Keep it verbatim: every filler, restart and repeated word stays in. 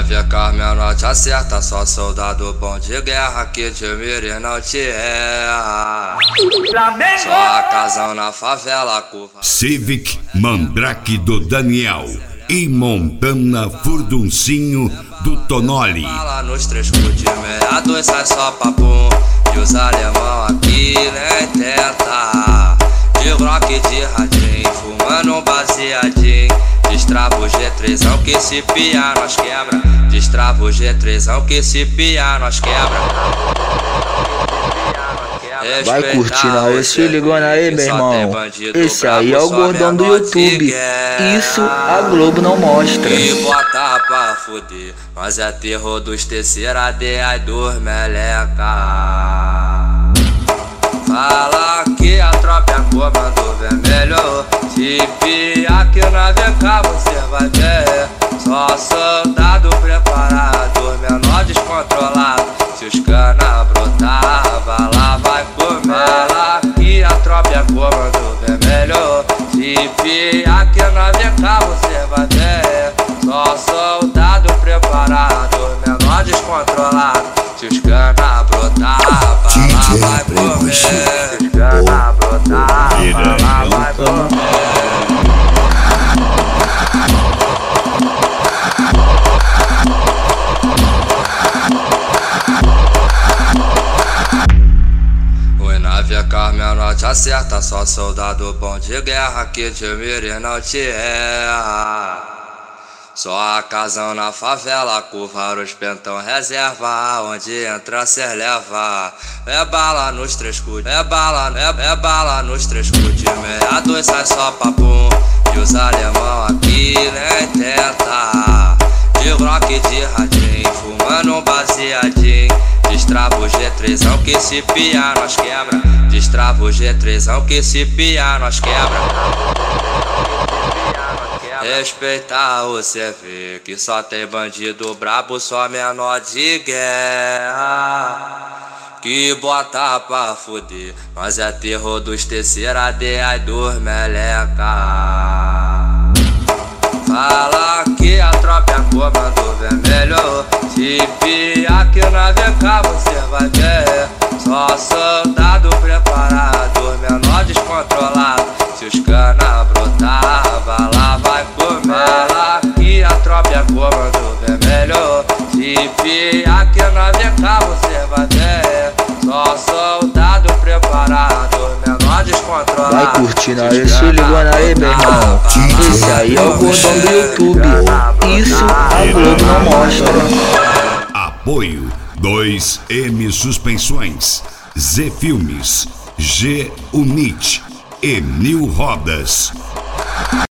nave Carmen não te acerta, só soldado bom de guerra que te mira e não te erra. Só a casão na favela, curva. Civic Mandrake do Daniel e Montana Furduncinho do Tonoli. Fala nos três cu de meia dois, sai só papum. E os alemão aqui nem tenta. De rock de radinho, fumando um baseadinho. Destrava o G três que se pia, nós quebra. Destrava o G três que se pia, nós quebra. Vai curtindo aí, se ligando aí, meu irmão. Esse aí é o gordão do YouTube. Isso a Globo não mostra. E bota pra fuder, nós é terror dos terceira D, ai dos meleca. Fala que a tropa é comando vermelho. Se pia que na V K você vai ver. Só soldado preparado, menor descontrolado. Se os cana brotava, lá vai comer. Fala que a tropa é comando vermelho. Se pia que na V K você vai ver. Só soldado preparado, menor descontrolado. Se os cana brotava, lá vai comer. Se os cana brotava, lá vai comer. Nave Carmen não te acerta, só soldado bom de guerra que te mira e não te erra. Só a casão na favela, curva os pentão reserva. Onde entra cê leva. É bala nos três cu, é bala, é, é bala nos três cu de meia dois, sai só papum. E os alemão aqui nem tenta. De rock de radinho, fumando um baseadinho. Destrava o G três que se pia, nós quebra. Destrava o G três que se pia, nós quebra. Respeitar o C V, que só tem bandido brabo, só menor de guerra. Que bota pra fuder, nós é terror dos terceira D, ai dos meleca. Fala que a tropa é comando vermelho. Se pia que na V K você vai ver. Só soldado preparado, menor descontrolado. Se os cana brotava, lá vai comer. Fala que a tropa é comando vermelho. Se pia que na V K você vai ver. Só soldado preparado, menor descontrolado. Vai curtindo aí, se ligando aí, meu irmão. Esse aí é o gordão do YouTube. Isso a Globo não mostra. Apoio dois M Suspensões, Z Filmes, G Unit e Mil Rodas.